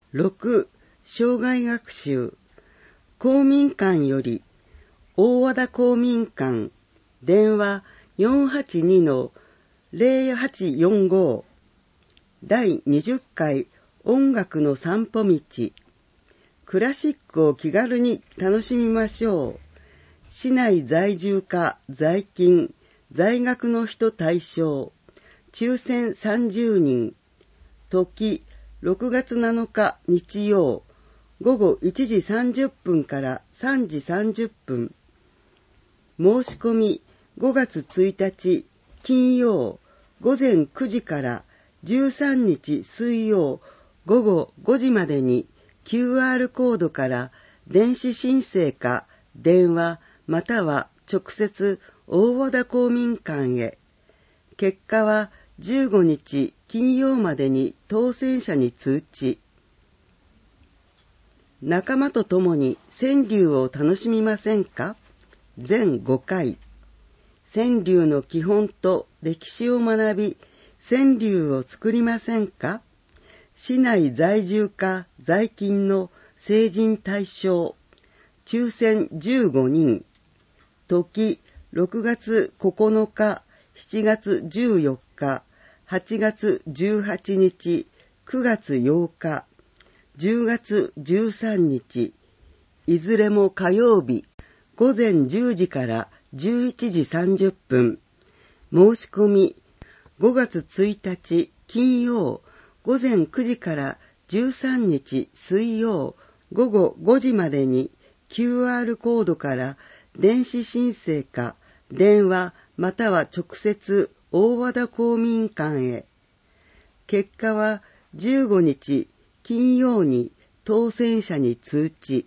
6. 生涯学習公民館より大和田公民館電話 482-0845 第20回音楽の散歩道クラシックを気軽に楽しみましょう。市内在住か在勤在学の人対象抽選30人時6月7日日曜午後1時30分から3時30分申し込み5月1日金曜午前9時から13日水曜午後5時までに QR コードから電子申請か電話または直接大和田公民館へ。結果は15日金曜までに当選者に通知。仲間と共に川柳を楽しみませんか？全5回。川柳の基本と歴史を学び、川柳を作りませんか？市内在住か在勤の成人対象。抽選15人。時6月9日、7月14日、8月18日、9月8日、10月13日、いずれも火曜日、午前10時から11時30分。申し込み、5月1日金曜、午前9時から13日水曜、午後5時までに QR コードから電子申請か電話または直接大和田公民館へ。結果は15日金曜に当選者に通知。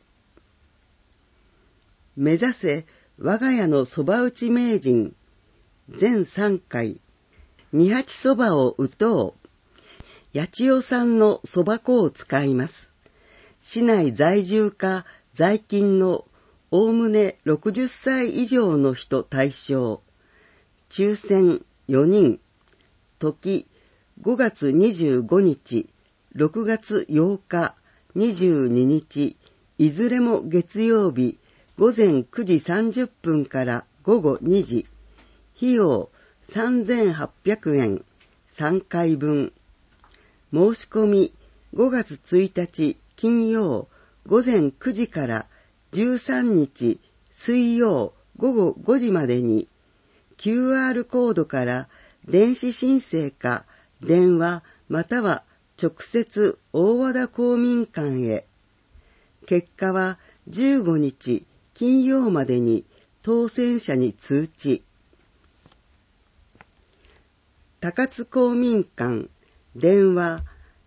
目指せ我が家のそば打ち名人全3回。二八そばを打とう。八千代さんのそば粉を使います。市内在住か在勤のおおむね60歳以上の人対象。抽選4人。時5月25日、6月8日、22日、いずれも月曜日、午前9時30分から午後2時。費用3800円、3回分。申し込み5月1日金曜午前9時から13日水曜午後5時までに QR コードから電子申請か電話または直接大和田公民館へ。結果は15日金曜までに当選者に通知。高津公民館電話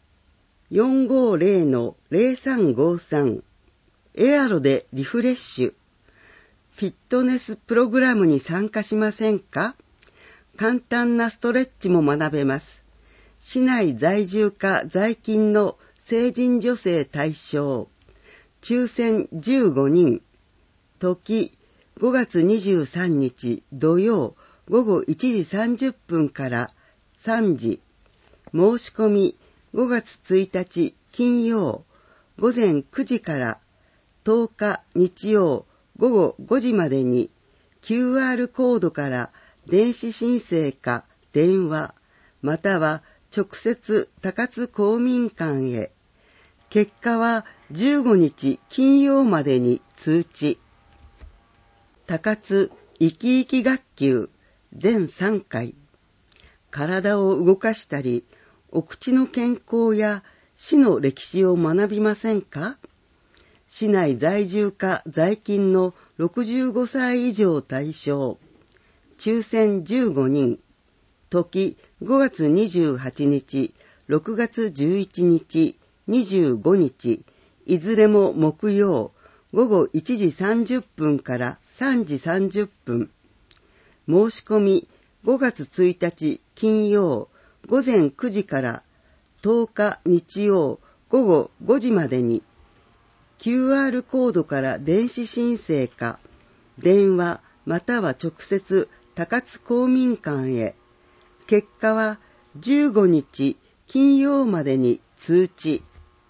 450-0353 エアロでリフレッシュ。フィットネスプログラムに参加しませんか？簡単なストレッチも学べます。市内在住か在勤の成人女性対象。抽選15人。時5月23日土曜午後1時30分から3時。申し込み5月1日金曜午前9時から10日日曜午後5時までに QR コードから電子申請か電話または直接高津公民館へ。結果は15日金曜までに通知。高津生き生き学級全3回。体を動かしたり、お口の健康や市の歴史を学びませんか？市内在住か在勤の65歳以上対象。抽選15人。時5月28日、6月11日、25日、いずれも木曜、午後1時30分から3時30分。申し込み5月1日金曜午前9時から10日日曜午後5時までに QR コードから電子申請か電話または直接高津公民館へ。結果は15日金曜までに通知。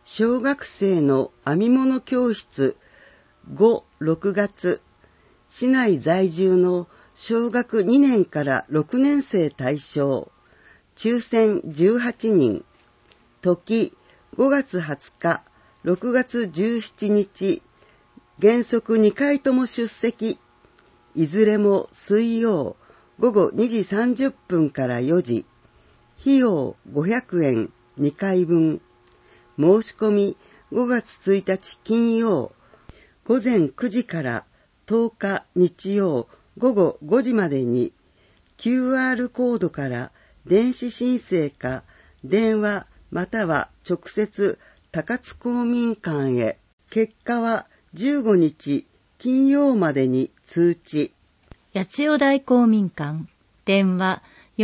小学生の編み物教室5、6月、市内在住の小学2年から6年生対象、抽選18人、時5月20日、6月17日、原則2回とも出席、いずれも水曜午後2時30分から4時、費用500円2回分、申し込み5月1日金曜午前9時から10日日曜午後5時までに QR コードから電子申請か電話または直接高津公民館へ。結果は15日金曜までに通知。 八千代台公民館電話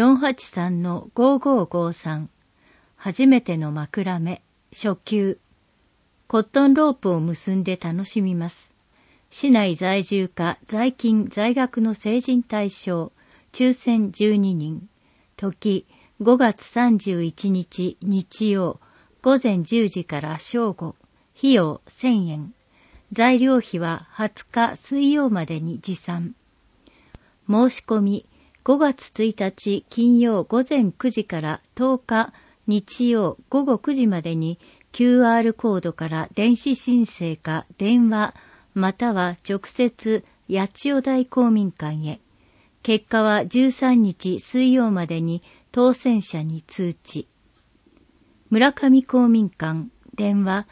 483-5553 初めての枕目初級。コットンロープを結んで楽しみます。市内在住か在勤在学の成人対象、抽選12人。時5月31日日曜午前10時から正午。費用1000円。材料費は20日水曜までに持参。申し込み5月1日金曜午前9時から10日日曜午後9時までにQR コードから電子申請か電話または直接八千代台公民館へ。結果は13日水曜までに当選者に通知。村上公民館電話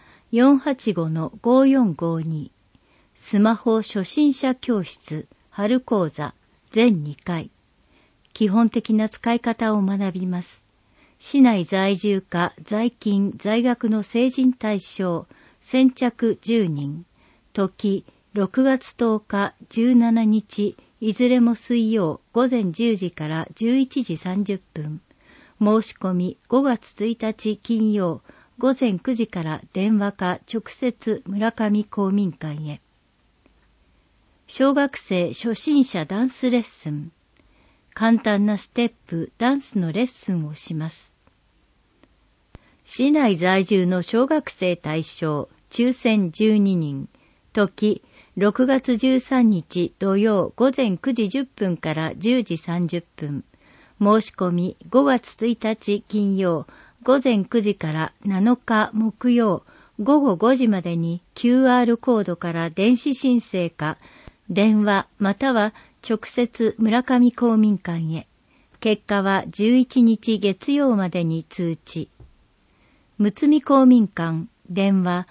485-5452 スマホ初心者教室春講座全2回。基本的な使い方を学びます。市内在住か在勤在学の成人対象、先着10人。時6月10日17日いずれも水曜午前10時から11時30分。申し込み5月1日金曜午前9時から電話か直接村上公民館へ。小学生初心者ダンスレッスン。簡単なステップ、ダンスのレッスンをします。市内在住の小学生対象、抽選12人。時、6月13日土曜午前9時10分から10時30分。申し込み5月1日金曜午前9時から7日木曜午後5時までに QR コードから電子申請か電話または直接村上公民館へ。結果は11日月曜までに通知。むつみ公民館電話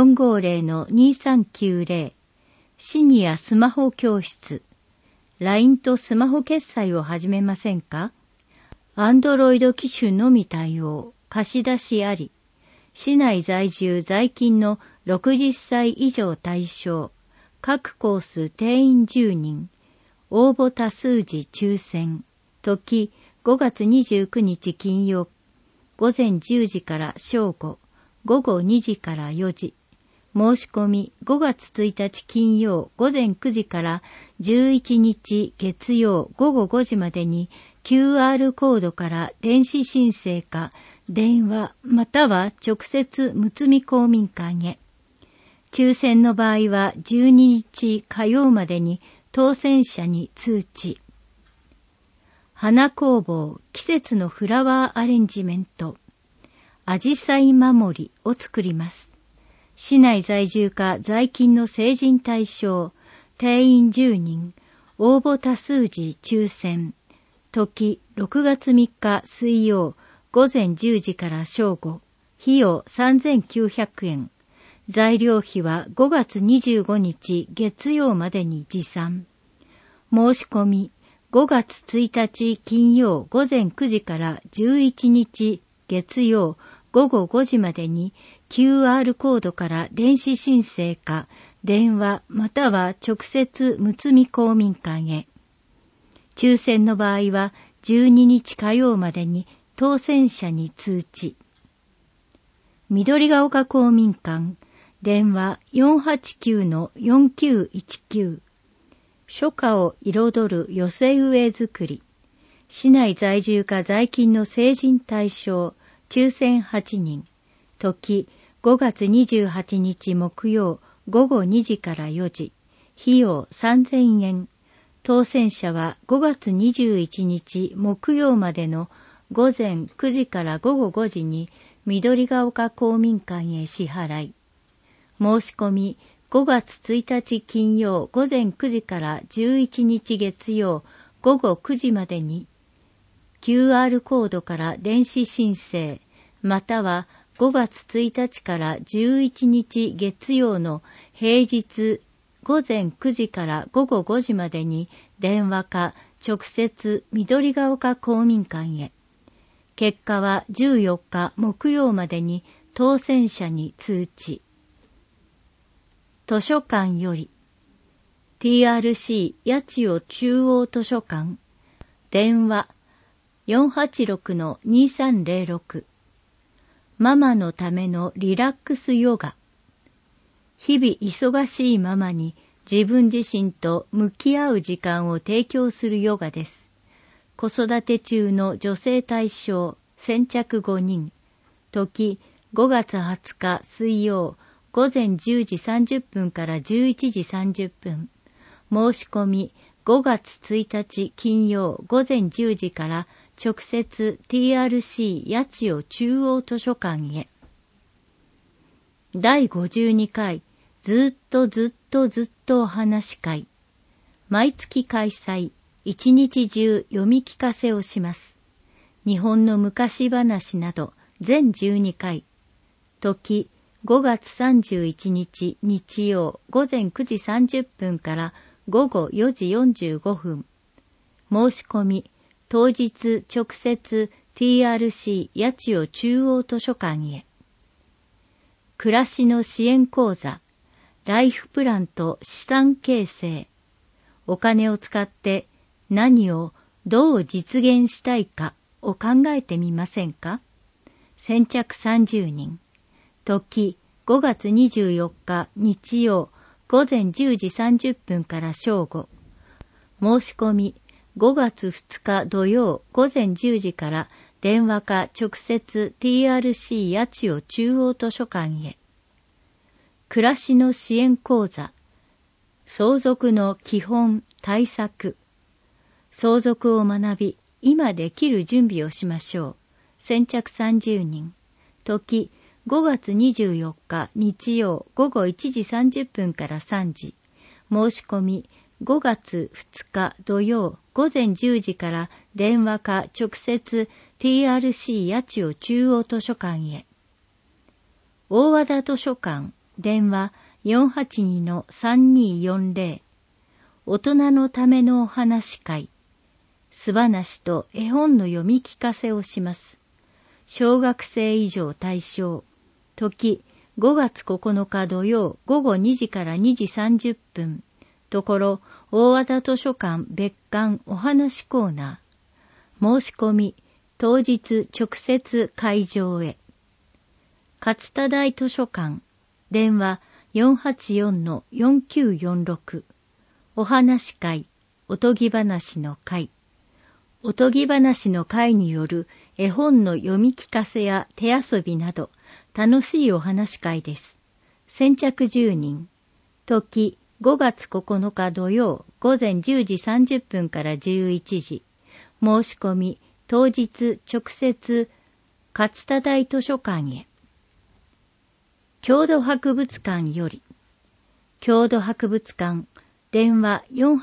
450-2390 シニアスマホ教室 LINE とスマホ決済を始めませんか？アンドロイド機種のみ対応、貸し出しあり。市内在住在勤の60歳以上対象。各コース定員10人。応募多数時抽選。時5月29日金曜。午前10時から正午。午後2時から4時。申し込み5月1日金曜午前9時から11日月曜午後5時までに QR コードから電子申請か電話または直接むつみ公民館へ。抽選の場合は12日火曜までに当選者に通知。花工房季節のフラワーアレンジメントアジサイ守りを作ります。市内在住か在勤の成人対象、定員10人、応募多数時抽選。時6月3日水曜午前10時から正午。費用3900円。材料費は5月25日月曜までに持参。申し込み5月1日金曜午前9時から11日月曜午後5時までに QR コードから電子申請か電話または直接むつみ公民館へ。抽選の場合は12日火曜までに当選者に通知。緑が丘公民館電話 489-4919 初夏を彩る寄せ植え作り。市内在住か在勤の成人対象抽選8人。時 5月28日木曜午後2時から4時、費用3000円。当選者は5月21日木曜までの午前9時から午後5時に緑ヶ丘公民館へ支払い。申し込み5月1日金曜午前9時から11日月曜午後9時までに QR コードから電子申請または5月1日から11日月曜の平日午前9時から午後5時までに電話か直接緑ヶ丘公民館へ。結果は14日木曜までに当選者に通知。図書館より TRC 八千代中央図書館電話 486-2306 ママのためのリラックスヨガ。日々忙しいママに自分自身と向き合う時間を提供するヨガです。子育て中の女性対象先着5人。時5月20日水曜午前10時30分から11時30分。申し込み5月1日金曜午前10時から直接 TRC 八千代中央図書館へ。第52回ずっとお話会。毎月開催。一日中読み聞かせをします。日本の昔話など全12回。時5月31日日曜午前9時30分から午後4時45分。申し込み当日直接 TRC 八千代中央図書館へ。暮らしの支援講座ライフプランと資産形成。お金を使って何をどう実現したいかを考えてみませんか。先着30人。時5月24日日曜午前10時30分から正午。申し込み5月2日土曜午前10時から電話か直接 TRC 八千代中央図書館へ。暮らしの支援講座相続の基本対策。相続を学び今できる準備をしましょう。先着30人。時5月24日日曜午後1時30分から3時。申し込み5月2日土曜午前10時から電話か直接 TRC 八千代中央図書館へ。大和田図書館電話 482-3240 大人のためのお話会。素話と絵本の読み聞かせをします。小学生以上対象。時5月9日土曜午後2時から2時30分。ところ大和田図書館別館お話コーナー。申し込み当日直接会場へ。勝田台図書館電話 484-4946 お話会おとぎ話の会。おとぎ話の会による絵本の読み聞かせや手遊びなど楽しいお話会です。先着10人。時5月9日土曜午前10時30分から11時。申し込み当日直接勝田台図書館へ。郷土博物館より郷土博物館電話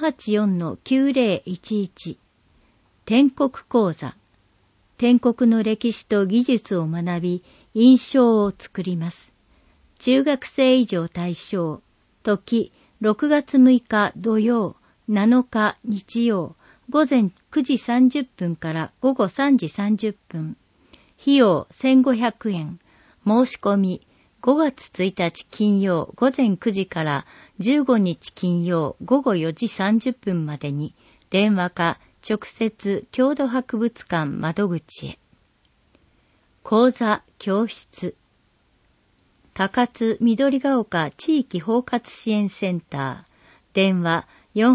484-9011 天国講座天国の歴史と技術を学び印象を作ります。中学生以上対象。時6月6日土曜7日日曜午前9時30分から午後3時30分。費用1500円。申し込み5月1日金曜午前9時から15日金曜午後4時30分までに電話か直接郷土博物館窓口へ。講座教室高津緑ヶ丘地域包括支援センター電話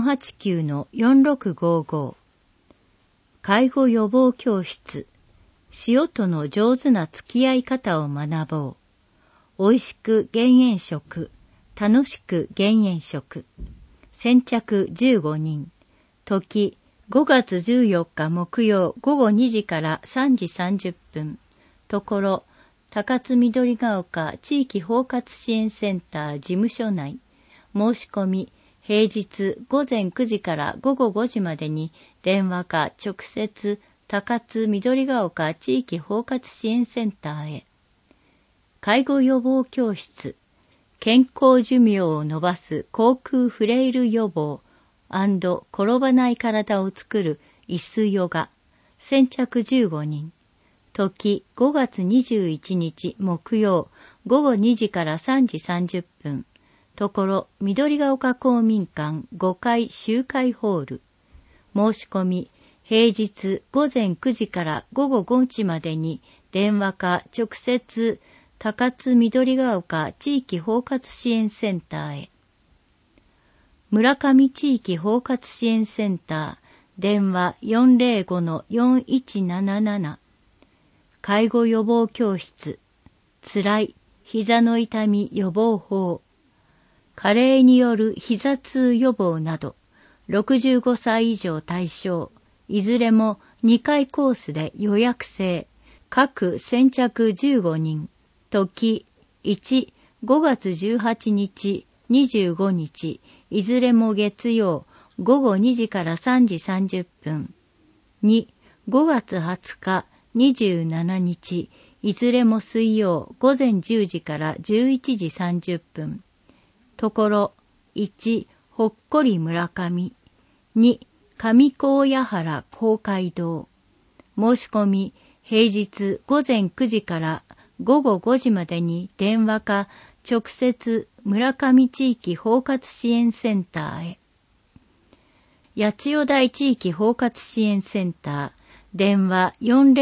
489-4655 介護予防教室塩との上手な付き合い方を学ぼう。 美味しく減塩食、楽しく減塩食。先着15人。時、5月14日木曜午後2時から3時30分。ところ、高津緑ヶ丘地域包括支援センター事務所内。申し込み、平日午前9時から午後5時までに電話か直接高津緑ヶ丘地域包括支援センターへ。介護予防教室、健康寿命を延ばす口腔フレイル予防&転ばない体を作る椅子ヨガ。先着15人。時5月21日木曜午後2時から3時30分。ところ、緑ヶ丘公民館5階集会ホール。申し込み、平日午前9時から午後5時までに電話か直接高津緑ヶ丘地域包括支援センターへ。村上地域包括支援センター、電話 405-4177。介護予防教室、つらい膝の痛み予防法。加齢による膝痛予防など、65歳以上対象、いずれも2回コースで予約制、各先着15人、時1、5月18日、25日、いずれも月曜、午後2時から3時30分、2、5月20日、27日、いずれも水曜、午前10時から11時30分、ところ、1、ほっこり村上。2、上高野原公会堂。申し込み、平日午前9時から午後5時までに電話か直接村上地域包括支援センターへ。八千代台地域包括支援センター、電話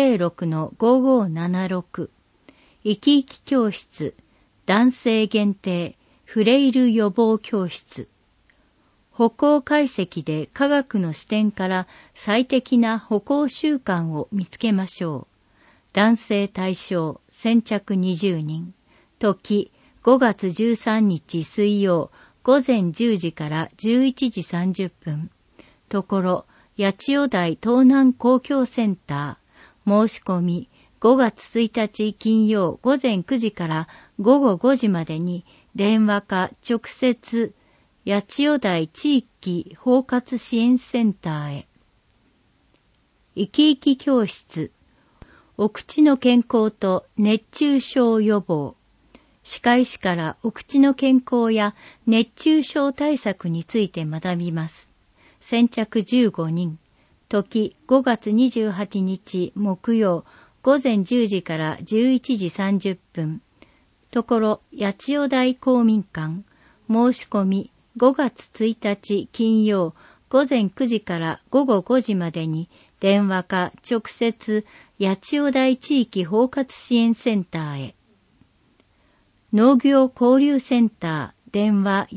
406-5576。生き生き教室、男性限定、フレイル予防教室。歩行解析で科学の視点から最適な歩行習慣を見つけましょう。男性対象、先着20人。時、5月13日水曜、午前10時から11時30分。ところ、八千代台東南公共センター。申し込み、5月1日金曜午前9時から午後5時までに電話か直接八千代台地域包括支援センターへ。生き生き教室、お口の健康と熱中症予防。歯科医師からお口の健康や熱中症対策について学びます。先着15人。時5月28日木曜午前10時から11時30分。ところ、八千代台公民館。申し込み、5月1日金曜午前9時から午後5時までに電話か直接八千代台地域包括支援センターへ。農業交流センター、電話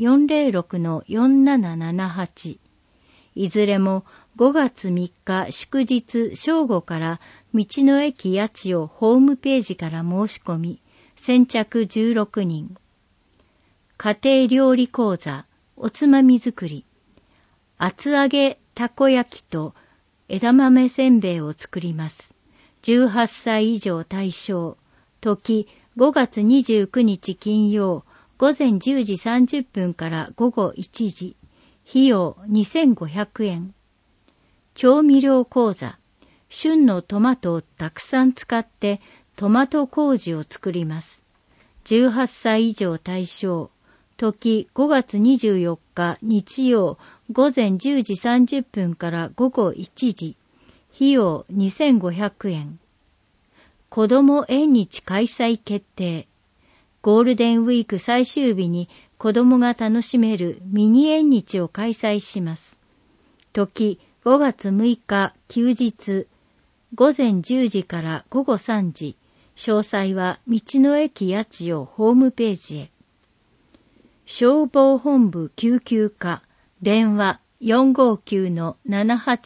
406-4778。いずれも5月3日祝日正午から道の駅八千代ホームページから申し込み、先着16人。家庭料理講座、おつまみ作り。厚揚げたこ焼きと枝豆せんべいを作ります。18歳以上対象。時5月29日金曜午前10時30分から午後1時。費用2500円。調味料講座。旬のトマトをたくさん使ってトマト麹を作ります。18歳以上対象。時5月24日日曜午前10時30分から午後1時。費用2500円。子ども縁日開催決定。ゴールデンウィーク最終日に子どもが楽しめるミニ縁日を開催します。時5月6日休日午前10時から午後3時。詳細は道の駅八千代ホームページへ。消防本部救急課、電話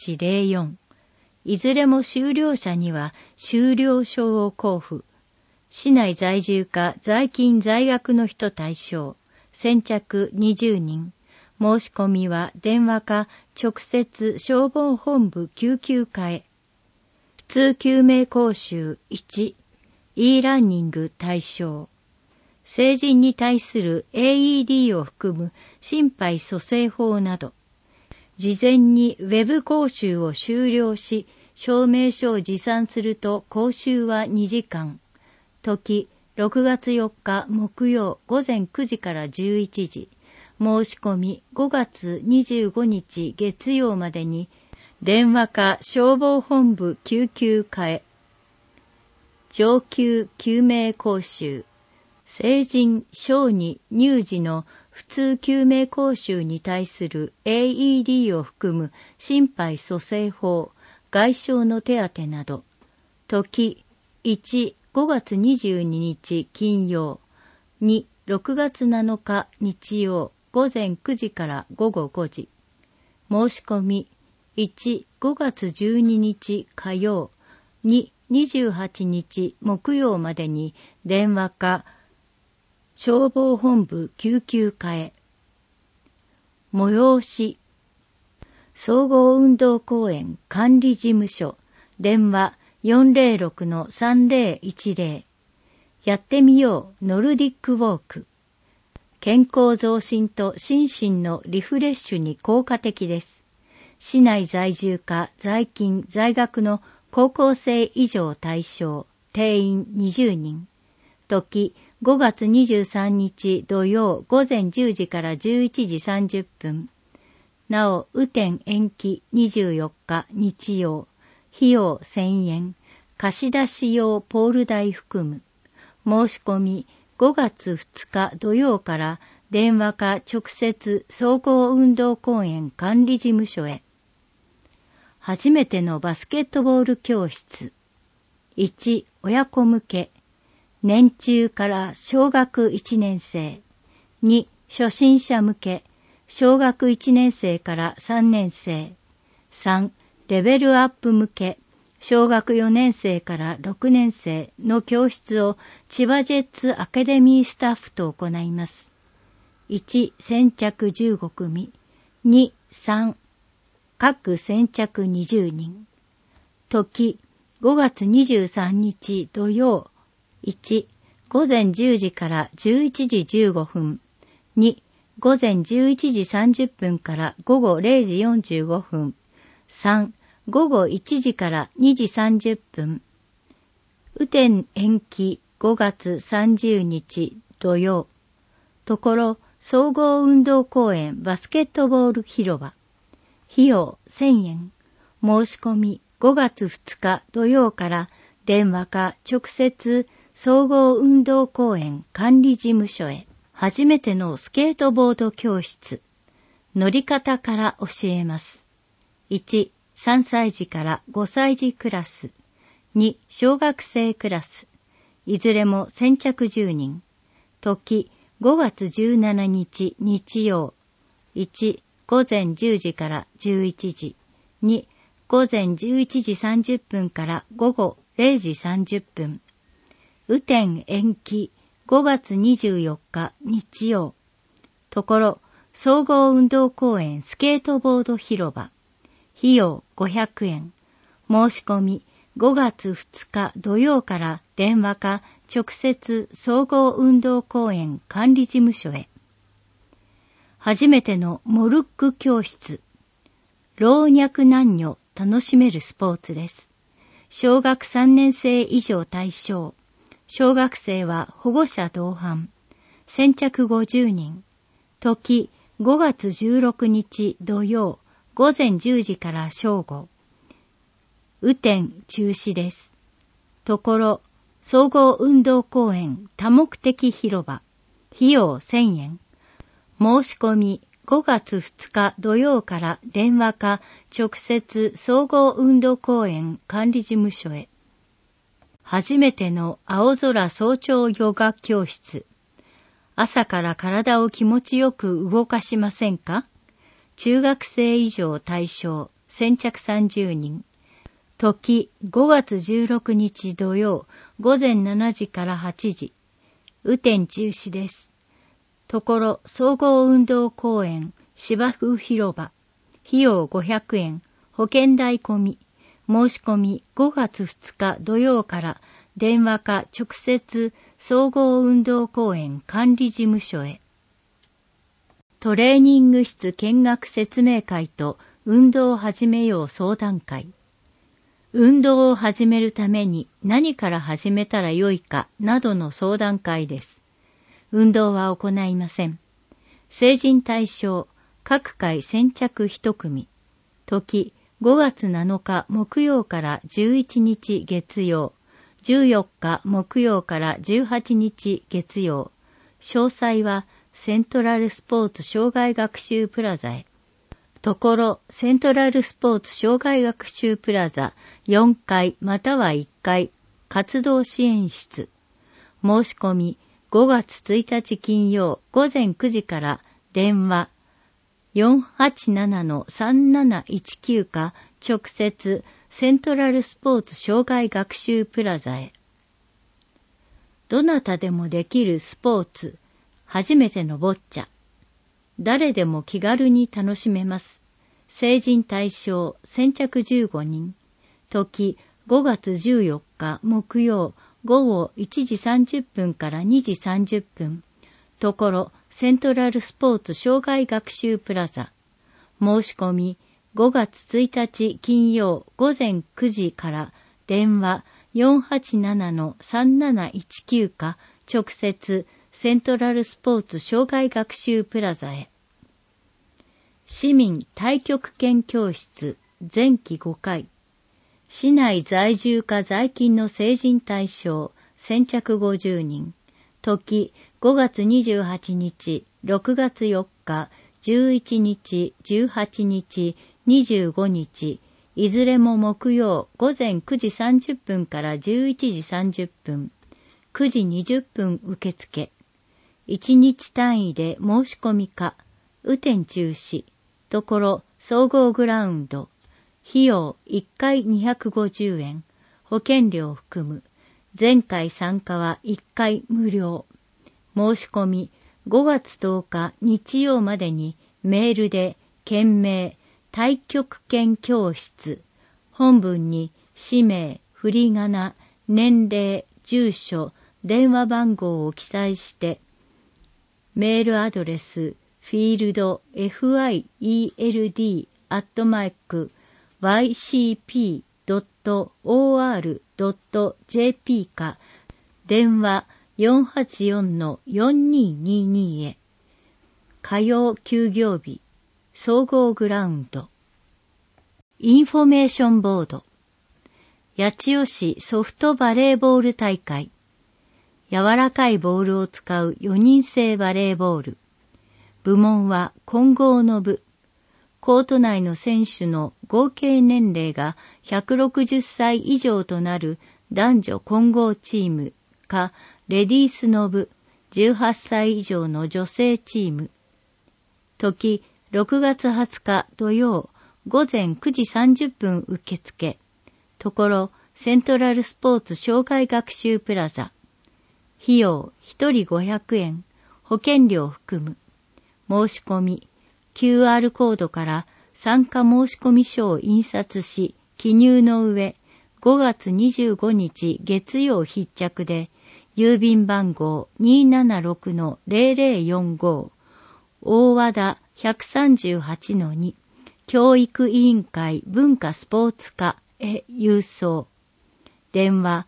459-7804。いずれも終了者には終了証を交付。 市内在住か在勤在学の人対象、先着20人。申し込みは電話か直接消防本部救急課へ。普通救命講習1、e ランニング対象。成人に対する AED を含む心肺蘇生法など、事前にウェブ講習を修了し、証明書を持参すると講習は2時間。時、6月4日木曜午前9時から11時。申し込み5月25日月曜までに、電話か消防本部救急課へ。上級救命講習。成人、小児、乳児の普通救命講習に対する AED を含む心肺蘇生法、外傷の手当など。時、1、5月22日金曜。2、6月7日日曜。午前9時から午後5時。申し込み1、5月12日火曜。2、28日木曜までに電話か消防本部救急課へ。催し。総合運動公園管理事務所。電話 406-3010。やってみようノルディックウォーク。健康増進と心身のリフレッシュに効果的です。市内在住か在勤在学の高校生以上対象、定員20人。時、5月23日土曜午前10時から11時30分。なお、雨天延期24日日曜。費用1000円。貸し出し用ポール代含む。申し込み5月2日土曜から電話か直接総合運動公園管理事務所へ。初めてのバスケットボール教室。1、親子向け。年中から小学1年生。2、初心者向け。小学1年生から3年生。3、レベルアップ向け。小学4年生から6年生の教室を千葉ジェッツアカデミースタッフと行います。1、先着15組。2、3、各先着20人。時、5月23日土曜。1、午前10時から11時15分。2、午前11時30分から午後0時45分。3、午後1時から2時30分。雨天延期5月30日土曜。ところ、総合運動公園バスケットボール広場。費用1000円。申し込み5月2日土曜から電話か直接総合運動公園管理事務所へ。初めてのスケートボード教室。乗り方から教えます。1、3歳児から5歳児クラス。2、小学生クラス。いずれも先着10人。時、5月17日日曜。1、午前10時から11時。2、午前11時30分から午後0時30分。雨天延期5月24日日曜。ところ、総合運動公園スケートボード広場。費用500円。申し込み5月2日土曜から電話か直接総合運動公園管理事務所へ。初めてのモルック教室。老若男女楽しめるスポーツです。小学3年生以上対象。小学生は保護者同伴。先着50人。時5月16日土曜。午前10時から正午。雨天中止です。ところ、総合運動公園多目的広場。費用1000円。申し込み5月2日土曜から電話か直接総合運動公園管理事務所へ。初めての青空早朝ヨガ教室。朝から体を気持ちよく動かしませんか？中学生以上対象、先着30人。時5月16日土曜午前7時から8時。雨天中止です。ところ、総合運動公園、芝生広場。費用500円。保険代込み。申し込み5月2日土曜から電話か直接総合運動公園管理事務所へ。トレーニング室見学説明会と運動を始めよう相談会。運動を始めるために何から始めたらよいかなどの相談会です。運動は行いません。成人対象、各回先着1組。時、5月7日木曜から11日月曜、14日木曜から18日月曜。詳細はセントラルスポーツ障害学習プラザへ。ところ、セントラルスポーツ障害学習プラザ4階または1階活動支援室。申し込み5月1日金曜午前9時から電話487-3719か直接セントラルスポーツ障害学習プラザへ。どなたでもできるスポーツ、初めてのボッチャ。誰でも気軽に楽しめます。成人対象先着15人。時5月14日木曜午後1時30分から2時30分。ところ、セントラルスポーツ障害学習プラザ。申し込み5月1日金曜午前9時から電話487-3719か直接セントラルスポーツ障害学習プラザへ。市民太極拳教室前期5回。市内在住か在勤の成人対象先着50人。時5月28日、6月4日、11日、18日、25日、いずれも木曜午前9時30分から11時30分、9時20分受付。1日単位で申し込みか、雨天中止、ところ総合グラウンド、費用1回250円、保険料含む、前回参加は1回無料。申し込み5月10日日曜までにメールで件名太極拳教室本文に氏名、振り仮名、年齢、住所、電話番号を記載してメールアドレスフィールド field@ycp.or.jp か電話484-4222へ。火曜休業日、総合グラウンド。インフォメーションボード。八千代市ソフトバレーボール大会。柔らかいボールを使う4人制バレーボール。部門は混合の部。コート内の選手の合計年齢が160歳以上となる男女混合チームか、レディースの部、18歳以上の女性チーム。時、6月20日土曜、午前9時30分受付。ところ、セントラルスポーツ障害学習プラザ。費用、1人500円、保険料含む。申し込み、QR コードから参加申し込み書を印刷し、記入の上、5月25日月曜必着で、郵便番号 276-0045 大和田 138-2 教育委員会文化スポーツ課へ郵送。電話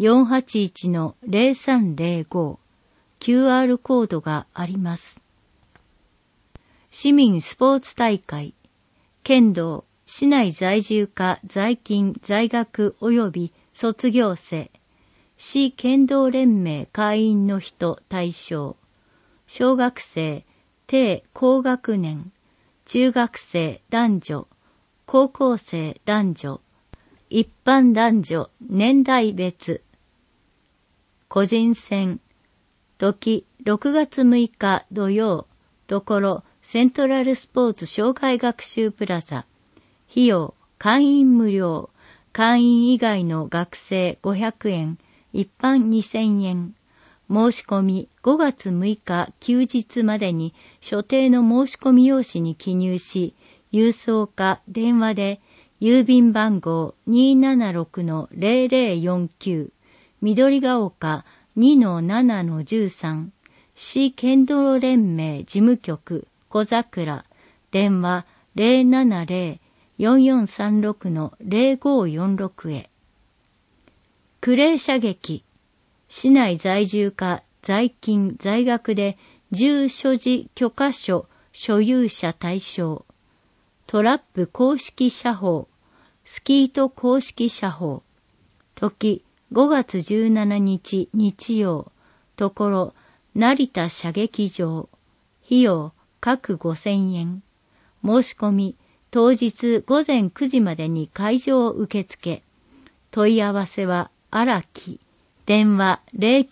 481-0305 QR コードがあります。市民スポーツ大会。剣道、市内在住か在勤在学及び卒業生。市剣道連盟会員の人対象。小学生、低高学年、中学生男女、高校生男女、一般男女年代別。個人戦。時6月6日土曜、ところセントラルスポーツ障害学習プラザ。費用、会員無料、会員以外の学生500円、 一般2000円。申し込み5月6日休日までに所定の申し込み用紙に記入し、郵送か電話で郵便番号 276-0049 緑が丘 2-7-13 市剣道連盟事務局小桜電話 070-4436-0546 へ。クレー射撃市内在住か在勤在学で銃所持許可書所有者対象。トラップ公式射法、スキート公式射法。時5月17日日曜。ところ成田射撃場。費用各5000円。申し込み当日午前9時までに会場を受付。問い合わせは荒木。電話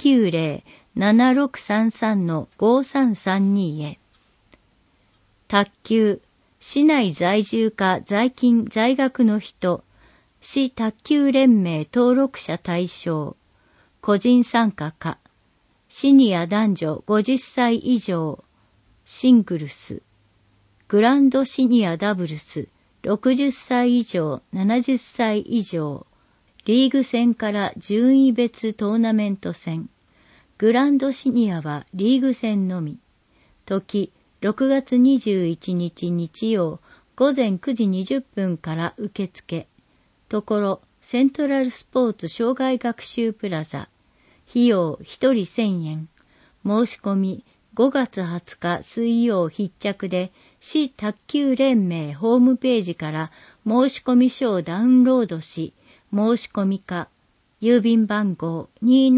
090-7633-5332 へ。卓球、市内在住か在勤在学の人、市卓球連盟登録者対象、個人参加か、シニア男女50歳以上、シングルス、グランドシニアダブルス、60歳以上、70歳以上、リーグ戦から順位別トーナメント戦。グランドシニアはリーグ戦のみ。時、6月21日日曜午前9時20分から受付。ところ、セントラルスポーツ障害学習プラザ。費用1人1000円。申し込み5月20日水曜必着で、市卓球連盟ホームページから申し込み書をダウンロードし、申し込みか、郵便番号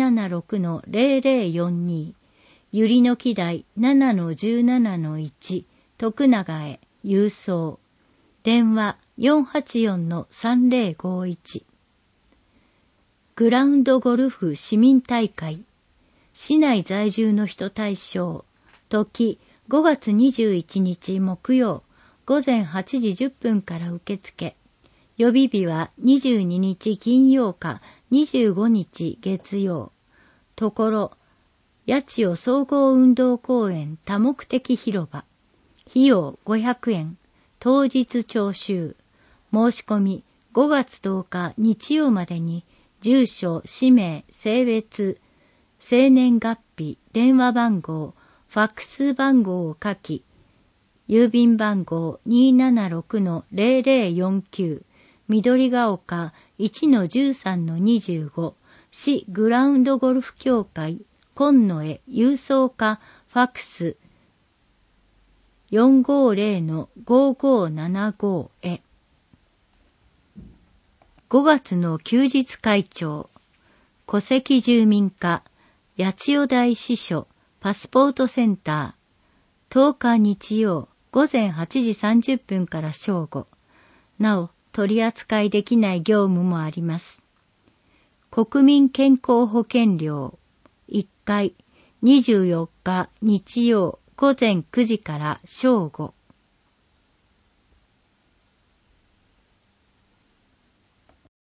276-0042 ゆりの木台 7-17-1 徳永へ郵送。電話 484-3051。グラウンドゴルフ市民大会。市内在住の人対象。時5月21日木曜午前8時10分から受付。予備日は22日金曜か25日月曜。ところ、八千代総合運動公園多目的広場。費用500円。当日徴収。申し込み5月10日日曜までに、住所、氏名、性別、生年月日、電話番号、ファックス番号を書き、郵便番号 276-0049緑が丘 1-13-25 市グラウンドゴルフ協会今野へ郵送かファックス 450-5575 へ。5月の休日会長、戸籍住民課八千代台支所パスポートセンター10日日曜午前8時30分から正午。なお、取り扱いできない業務もあります。国民健康保険料1回24日日曜午前9時から正午。